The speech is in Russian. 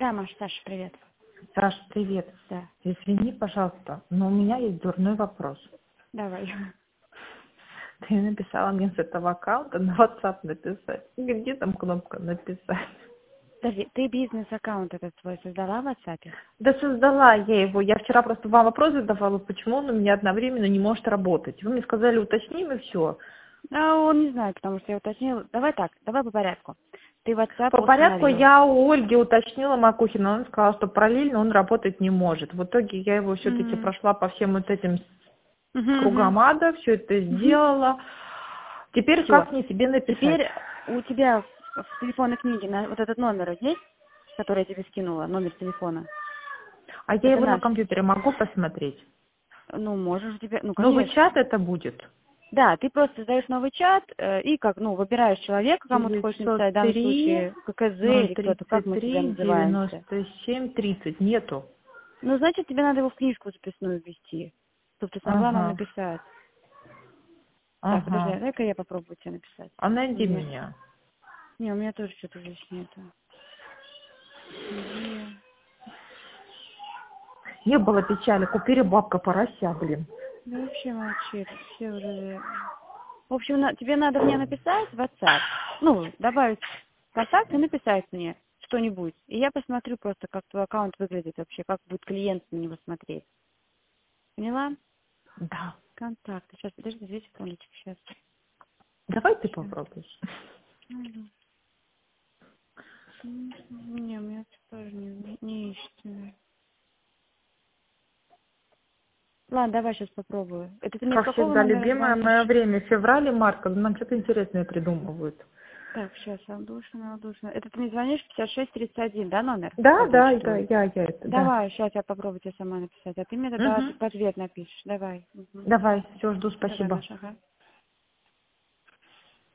Да, Маша, Саша, привет. Саш, привет. Да, Извини, пожалуйста, но у меня есть дурной вопрос. давай. Ты написала мне с этого аккаунта на WhatsApp написать. Где там кнопка написать? Подожди, ты бизнес-аккаунт этот свой создала в WhatsApp? Да создала я его. Я вчера просто вам вопрос задавала, почему он у меня одновременно не может работать. Вы мне сказали, уточним и все. А он не знает, потому что я уточнила. Давай так, давай по порядку. Ты WhatsApp По порядку установил. я у Ольги уточнила Макухина, он сказал, что параллельно он работать не может. В итоге я его все-таки Угу. прошла по всем вот этим Угу. кругам ада, все это сделала. Теперь Все. как мне тебе написать? Теперь у тебя в телефонной книге вот этот номер есть, который я тебе скинула, номер телефона? А я Это его на наш. компьютере могу посмотреть? Ну, можешь тебе, ну, Новый конечно. чат это будет? Да, ты просто создаешь новый чат и как, ну, выбираешь человека, кому ты хочешь написать, в данном 903 случае ККЗ или кто-то, как мы тебя 033 называемся. 97 30. Нету. Ну, значит, тебе надо его в книжку записную ввести, чтобы ты смогла нам Ага. написать. Так, подожди, Ага. дай-ка я попробую тебе написать. А У найди меня... меня. Не, у меня тоже что-то здесь нету. Не было печали. Купили бабка порося, блин. Да вообще молчит, все уже... В общем, тебе надо мне написать в WhatsApp, ну, добавить контакт и написать мне что-нибудь. И я посмотрю просто, как твой аккаунт выглядит вообще, как будет клиент на него смотреть. Поняла? Да. Контакты. Сейчас, подожди, 2 секундочки, сейчас. Давай ты попробуешь. Не, у меня тоже не ищет. Ладно, давай сейчас попробую. Это ты мне с Как какого всегда, номера любимое мое звонишь? время. Февраль и март, когда нам что-то интересное придумывают. Так, сейчас, Алдушина. Это ты мне звонишь 5631, да, номер? Да, да, Рабочий да, твой. я это, да. Давай, сейчас я попробую тебе сама написать. А ты мне тогда Угу. в ответ напишешь. Давай. Угу. Давай, все, жду, Давай, спасибо. Маша, ага.